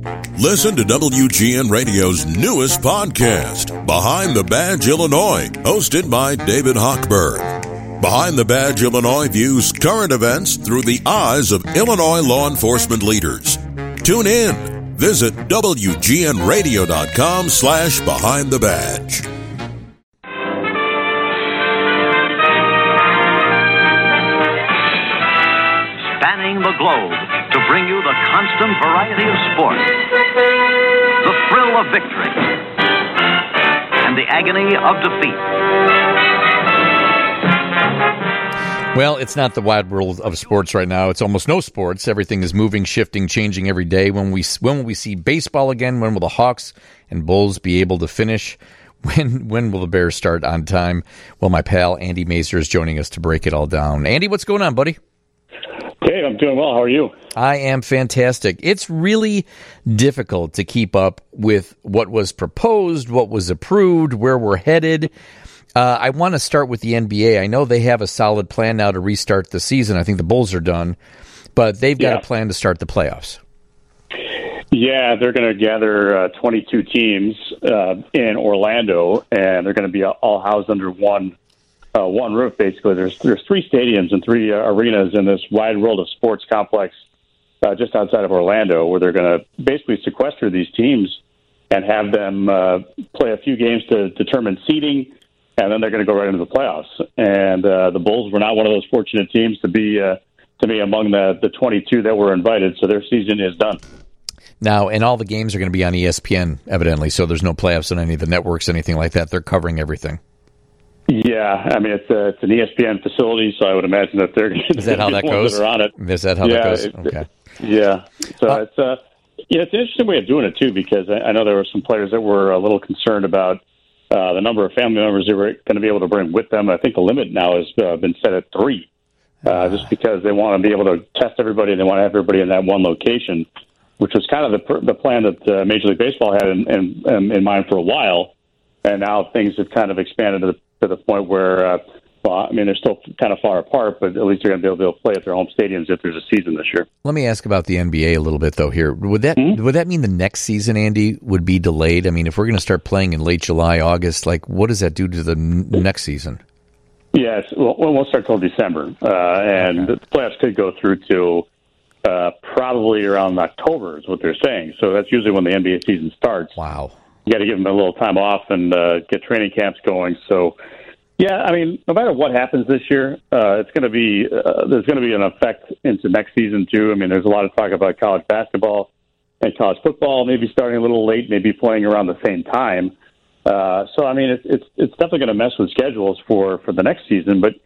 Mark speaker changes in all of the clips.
Speaker 1: Listen to WGN Radio's newest podcast, Behind the Badge Illinois, hosted by David Hochberg. Behind the Badge Illinois views current events through the eyes of Illinois law enforcement leaders. Tune in. Visit WGNradio.com/behindthebadge.
Speaker 2: Spanning the globe to bring you the constant variety of sport, the thrill of victory, and the agony of defeat.
Speaker 3: Well, it's not the wide world of sports right now. It's almost no sports. Everything is moving, shifting, changing every day. When will we see baseball again? When will the Hawks and Bulls be able to finish? When will the Bears start on time? Well, my pal Andy Masur is joining us to break it all down. Andy, what's going on, buddy?
Speaker 4: Hey, I'm doing well. How are you?
Speaker 3: I am fantastic. It's really difficult to keep up with what was proposed, what was approved, where we're headed. I want to start with the NBA. I know they have a solid plan now to restart the season. I think the Bulls are done, but they've got a plan to start the playoffs.
Speaker 4: Yeah, they're going to gather 22 teams in Orlando, and they're going to be all housed under one roof, basically. There's 3 stadiums and 3 arenas in this wide world of sports complex just outside of Orlando, where they're going to basically sequester these teams and have them play a few games to determine seeding, and then they're going to go right into the playoffs. And the Bulls were not one of those fortunate teams to be among the 22 that were invited, so their season is done.
Speaker 3: Now, and all the games are going to be on ESPN, evidently, so there's no playoffs on any of the networks, anything like that. They're covering everything.
Speaker 4: Yeah, I mean, it's an ESPN facility, so I would imagine that they're
Speaker 3: Is that how that goes?
Speaker 4: That are on it.
Speaker 3: Is that how that goes? Okay.
Speaker 4: Yeah. So it's an interesting way of doing it, too, because I know there were some players that were a little concerned about the number of family members they were going to be able to bring with them. I think the limit now has been set at 3, just because they want to be able to test everybody and they want to have everybody in that one location, which was kind of the plan that Major League Baseball had in mind for a while. And now things have kind of expanded to the point where, they're still kind of far apart, but at least they're going to be able to play at their home stadiums if there's a season this year.
Speaker 3: Let me ask about the NBA a little bit, though, here. Would that mean the next season, Andy, would be delayed? I mean, if we're going to start playing in late July, August, what does that do to the next season?
Speaker 4: Yes, well, we'll start till December, and the playoffs could go through to probably around October is what they're saying. So that's usually when the NBA season starts.
Speaker 3: Wow.
Speaker 4: You got to give them a little time off and get training camps going. So, yeah, I mean, no matter what happens this year, it's going to be there's going to be an effect into next season too. I mean, there's a lot of talk about college basketball and college football maybe starting a little late, maybe playing around the same time. So, I mean, it's definitely going to mess with schedules for the next season. But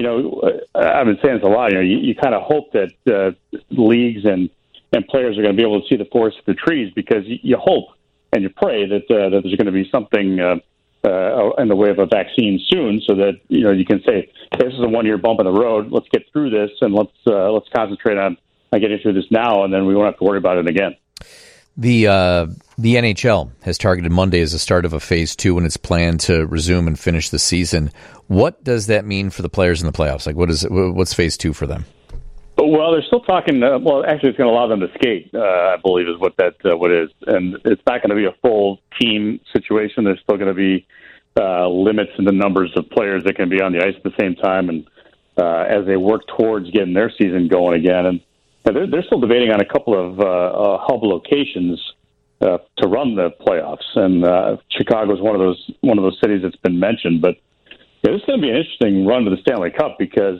Speaker 4: I've been saying this a lot. You kind of hope that leagues and players are going to be able to see the forest for the trees, because you hope and you pray that there's going to be something in the way of a vaccine soon, so that you can say, hey, this is a 1-year bump in the road. Let's get through this, and let's concentrate on getting through this now, and then we won't have to worry about it again.
Speaker 3: The NHL has targeted Monday as the start of a phase 2 in its plan to resume and finish the season. What does that mean for the players in the playoffs? What's phase 2 for them?
Speaker 4: Well, they're still talking. Actually, it's going to allow them to skate, I believe, is what is. And it's not going to be a full team situation. There's still going to be limits in the numbers of players that can be on the ice at the same time, and as they work towards getting their season going again. And they're still debating on a couple of hub locations to run the playoffs. And Chicago is one of those cities that's been mentioned, but. Yeah, this is going to be an interesting run to the Stanley Cup, because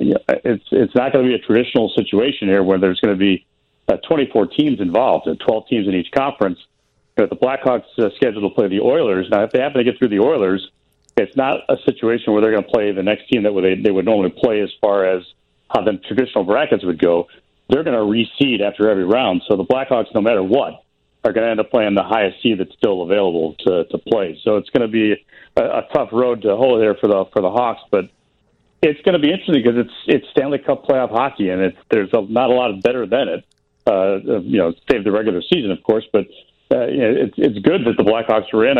Speaker 4: it's not going to be a traditional situation here where there's going to be 24 teams involved, 12 teams in each conference. The Blackhawks scheduled to play the Oilers. Now, if they happen to get through the Oilers, it's not a situation where they're going to play the next team that they would normally play as far as how the traditional brackets would go. They're going to reseed after every round. So the Blackhawks, no matter what, are going to end up playing the highest seed that's still available to play. So it's going to be a tough road to hoe there for the Hawks, but it's going to be interesting because it's Stanley Cup playoff hockey, and there's not a lot better than it. Save the regular season, of course, but it's good that the Blackhawks were in.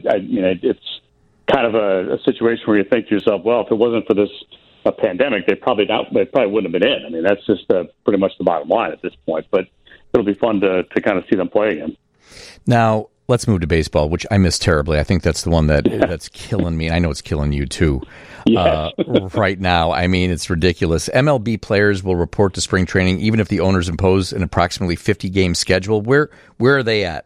Speaker 4: It's kind of a situation where you think to yourself, well, if it wasn't for this pandemic, they probably wouldn't have been in. I mean, that's just pretty much the bottom line at this point. But it'll be fun to kind of see them play again.
Speaker 3: Now, let's move to baseball, which I miss terribly. I think that's the one that's killing me. I know it's killing you too.
Speaker 4: Yes.
Speaker 3: Right now. I mean, it's ridiculous. MLB players will report to spring training even if the owners impose an approximately 50-game schedule. Where are they at?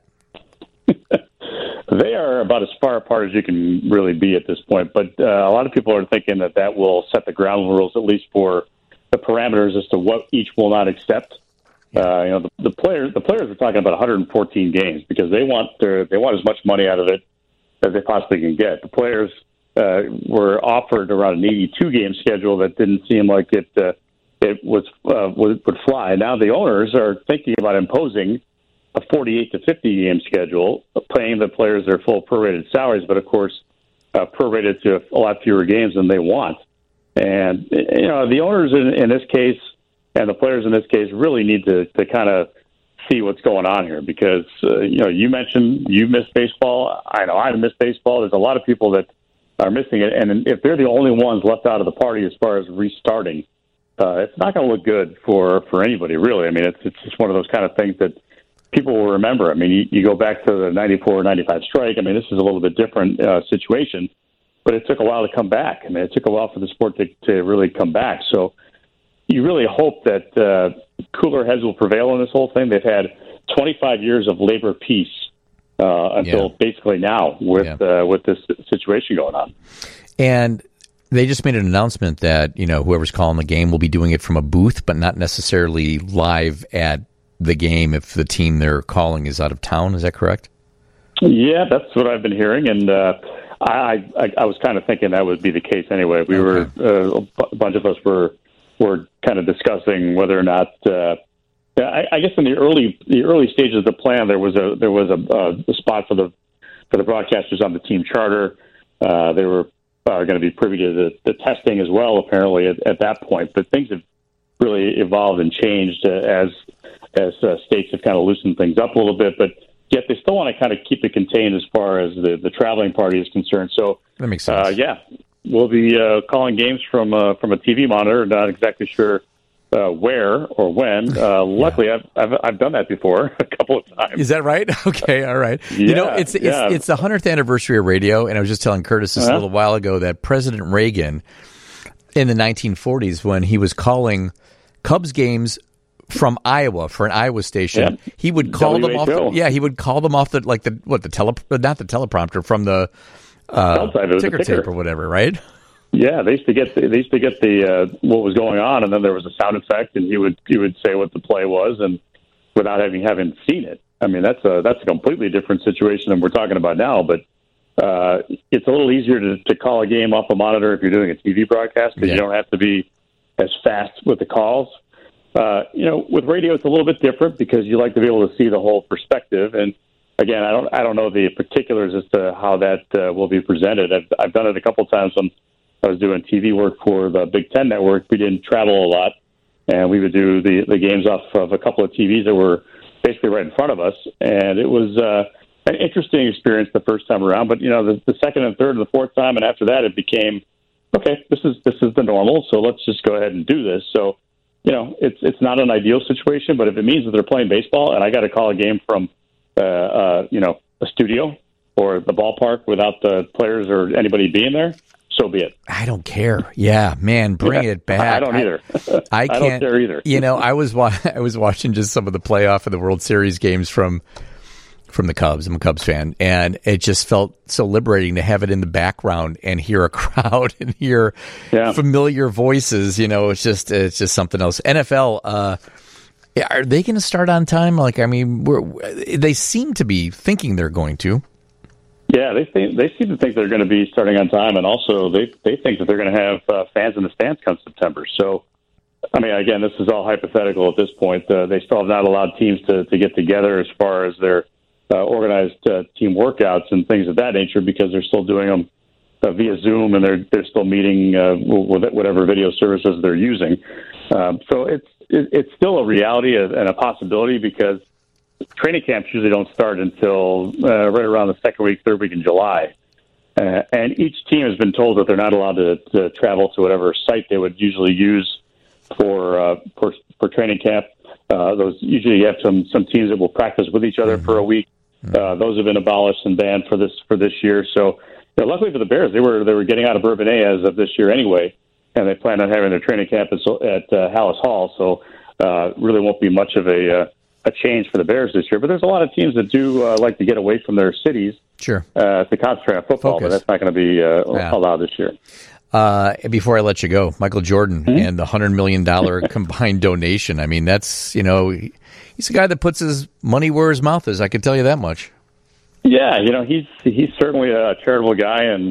Speaker 4: They are about as far apart as you can really be at this point. But a lot of people are thinking that will set the ground rules, at least for the parameters as to what each will not accept. The players are talking about 114 games because they want as much money out of it as they possibly can get. The players were offered around an 82-game schedule that didn't seem like it would fly. Now the owners are thinking about imposing a 48 to 50-game schedule, paying the players their full prorated salaries, but of course prorated to a lot fewer games than they want. And the owners in this case and the players in this case really need to kind of see what's going on here because you mentioned you miss baseball. I know I miss baseball. There's a lot of people that are missing it, and if they're the only ones left out of the party as far as restarting, it's not going to look good for anybody, really. I mean, it's just one of those kind of things that people will remember. I mean, you go back to the 94-95 strike. I mean, this is a little bit different situation, but it took a while to come back. I mean, it took a while for the sport to really come back. So you really hope that cooler heads will prevail in this whole thing. They've had 25 years of labor peace until basically now with this situation going on.
Speaker 3: And they just made an announcement that, whoever's calling the game will be doing it from a booth, but not necessarily live at the game if the team they're calling is out of town. Is that correct?
Speaker 4: Yeah, that's what I've been hearing. And I was kind of thinking that would be the case anyway. We were, a bunch of us were kind of discussing whether or not, I guess in the early stages of the plan, there was a spot for the broadcasters on the team charter. They were going to be privy to the testing as well, apparently at that point. But things have really evolved and changed as states have kind of loosened things up a little bit. But yet they still want to kind of keep it contained as far as the traveling party is concerned. So
Speaker 3: that makes sense.
Speaker 4: We'll be calling games from a TV monitor. Not exactly sure where or when. Luckily, I've done that before a couple of times.
Speaker 3: Is that right? Okay, all right.
Speaker 4: Yeah,
Speaker 3: it's the 100th anniversary of radio, and I was just telling Curtis this a little while ago that President Reagan in the 1940s, when he was calling Cubs games from Iowa for an Iowa station, he would call them off. He would call them off not the teleprompter from the ticker tape or whatever, right?
Speaker 4: Yeah, they used to get the what was going on, and then there was a sound effect, and he would say what the play was, and without having seen it. I mean, that's a completely different situation than we're talking about now. But it's a little easier to call a game off a monitor if you're doing a TV broadcast because you don't have to be as fast with the calls. With radio, it's a little bit different because you like to be able to see the whole perspective. And again, I don't know the particulars as to how that will be presented. I've done it a couple of times when I was doing TV work for the Big Ten Network. We didn't travel a lot, and we would do the games off of a couple of TVs that were basically right in front of us. And it was an interesting experience the first time around. But the second and third and the fourth time, and after that, it became okay. This is the normal. So let's just go ahead and do this. So it's not an ideal situation, but if it means that they're playing baseball and I got to call a game from a studio or the ballpark without the players or anybody being there, so be it.
Speaker 3: I don't care. Yeah, man, bring it back.
Speaker 4: I don't either.
Speaker 3: I can't,
Speaker 4: don't care either.
Speaker 3: I was watching just some of the playoff of the World Series games from the Cubs. I'm a Cubs fan, and it just felt so liberating to have it in the background and hear a crowd and hear familiar voices. It's just something else. NFL, are they going to start on time? They seem to be thinking they're going to.
Speaker 4: Yeah, they seem to think they're going to be starting on time, and also they think that they're going to have fans in the stands come September. So, I mean, again, this is all hypothetical at this point. They still have not allowed teams to get together as far as their organized team workouts and things of that nature because they're still doing them via Zoom, and they're still meeting with whatever video services they're using. So it's still a reality and a possibility because training camps usually don't start until right around the third week in July. And each team has been told that they're not allowed to travel to whatever site they would usually use for training camp. Those usually you have some teams that will practice with each other for a week. Those have been abolished and banned for this year. So, luckily for the Bears, they were getting out of Bourbonnais as of this year anyway, and they plan on having their training camp at Hallis Hall. So, really won't be much of a change for the Bears this year. But there's a lot of teams that do like to get away from their cities,
Speaker 3: sure,
Speaker 4: to concentrate on football. But that's not going to be allowed this year.
Speaker 3: Before I let you go, Michael Jordan and the $100 million combined donation. I mean, that's, he's a guy that puts his money where his mouth is. I can tell you that much.
Speaker 4: Yeah, he's certainly a charitable guy, and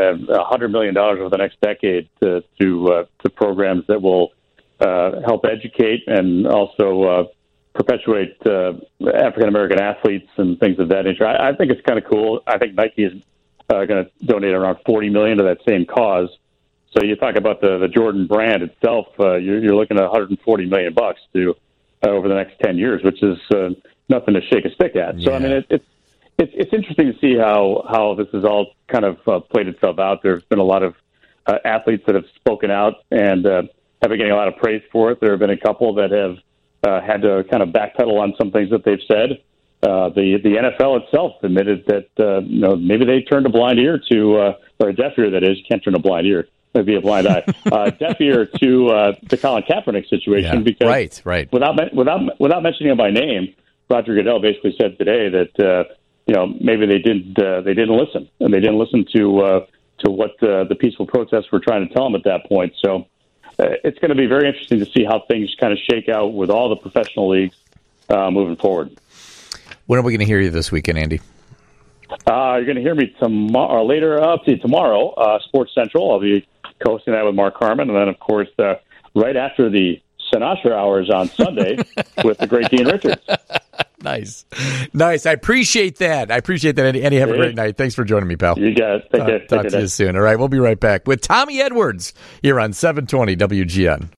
Speaker 4: $100 million over the next decade to programs that will help educate and also perpetuate African American athletes and things of that nature. I think it's kind of cool. I think Nike is going to donate around $40 million to that same cause. So you talk about the Jordan brand itself, you're looking at $140 million to over the next 10 years, which is nothing to shake a stick at. So, I mean, it's interesting to see how this has all kind of played itself out. There's been a lot of athletes that have spoken out and have been getting a lot of praise for it. There have been a couple that have had to kind of backpedal on some things that they've said. The NFL itself admitted that maybe they turned a blind ear to, or a deaf ear, that is. You can't turn a blind ear. It'd be a blind eye. Deaf ear to the Colin Kaepernick situation, because
Speaker 3: right.
Speaker 4: Without mentioning him by name, Roger Goodell basically said today that maybe they didn't listen, and they didn't listen to what the peaceful protests were trying to tell them at that point. So it's going to be very interesting to see how things kind of shake out with all the professional leagues moving forward.
Speaker 3: When are we going to hear you this weekend, Andy?
Speaker 4: You're going to hear me tomorrow. Tomorrow, Sports Central. I'll be co-hosting that with Mark Harmon, and then, of course, right after the Sinatra Hours on Sunday with the great Dean Richards.
Speaker 3: Nice. I appreciate that. Andy, have a great night. Thanks for joining me, pal.
Speaker 4: You got it. Take care.
Speaker 3: Talk to you soon. All right, we'll be right back with Tommy Edwards here on 720 WGN.